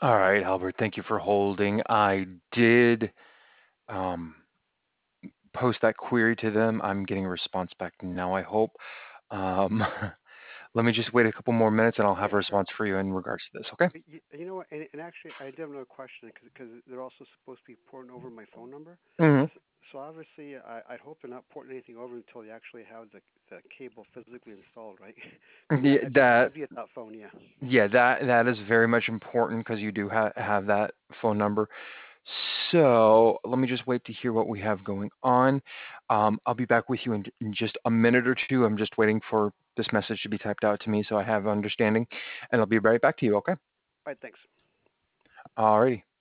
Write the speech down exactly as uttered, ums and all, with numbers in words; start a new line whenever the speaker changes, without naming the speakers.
All right, Albert, thank you for holding. I did um, post that query to them. I'm getting a response back now, I hope. Um, let me just wait a couple more minutes and I'll have
Yeah,
a
sure.
response for you in regards to this, okay?
You, you know what? And, and actually, I do have another question because they're also supposed to be porting over my phone number.
Hmm.
So, so obviously, I, I'd hope they're not porting anything over until they actually have the the cable physically installed, right? Because
Yeah,
I, I'd be
that
I'd be at that phone, yeah.
yeah, that that is very much important because you do ha have that phone number. So let me just wait to hear what we have going on. Um, I'll be back with you in, in just a minute or two. I'm just waiting for this message to be typed out to me so I have understanding, and I'll be right back to you, okay?
All right, thanks.
Alrighty.